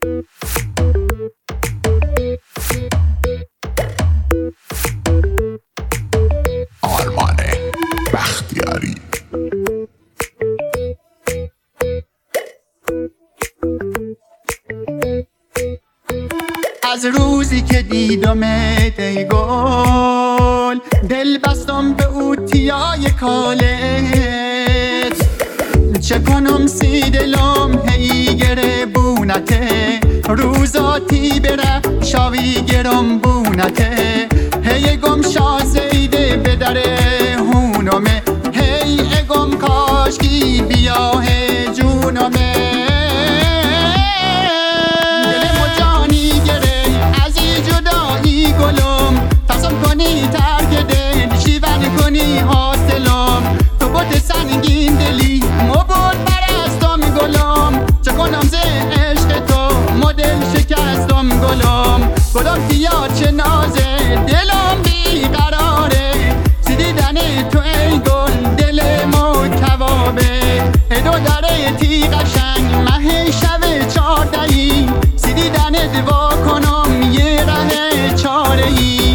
آرمان بختیاری. از روزی که دیدمت ای گل، دل بستم به اوتیای کالت. چه کنم سی دلم هی گره بونته، روزاتی بره شاوی گرم بونته. هی گم شازیده به در هونمه، هی اگم کاشکی بیاه جونمه. دلم و جانی گره از ای جدایی گلم، تصم کنی ترک دل شیون کنی حاصلم. تو بود سنگین دلی مبود برستم گلم، چه کنم ز عشق تو مدل شکستم گلم. گلم تیا چه نازه دلم بی قراره، دیدن تو ای گل دل مو کبابه. دو دره تی قشنگ مه شب 14ی، دیدن دوا کنم یه ره چاره ای.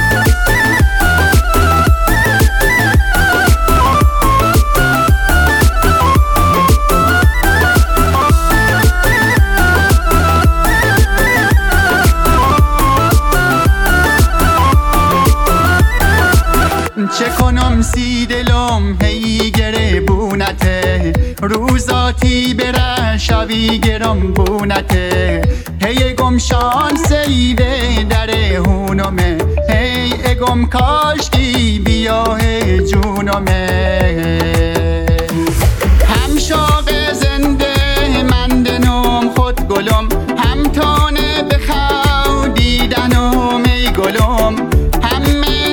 چه کنم سی دلم هی گره بونته، روزاتی بره شوی گرم بونته. هی گم شانسی به در هونمه، هی اگم کاشکی بیاه جونمه. هم شاق زنده من دنم خود گلم، هم تانه بخو دیدنم ای گلم. هم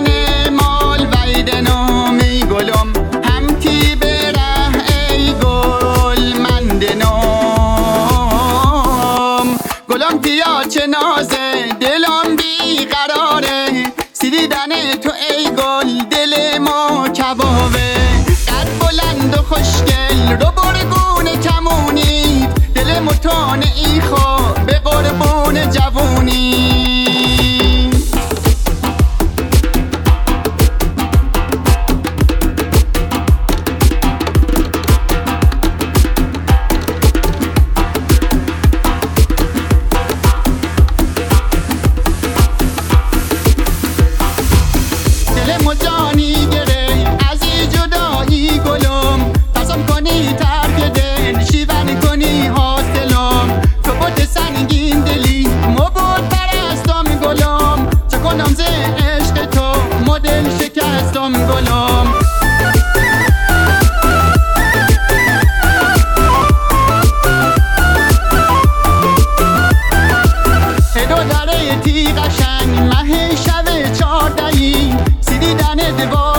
گلم تیا چه نازه دلم بی قراره، دیدن تو ای گل دل ما کبابه. قد بلند و خوشگل رو برگون کمونی، دل متانه ای خو به قربون جوونی. جانی گره از ای جدایی گلم، تصم کنی ترک دل شیون کنی حاصلم. تو بود سنگین دلی مبود برستم گلم، چه کنم ز عشق تو مدل شکستم گلم. دو دره تی قشنگ مه شب 14ی، دیدن دوا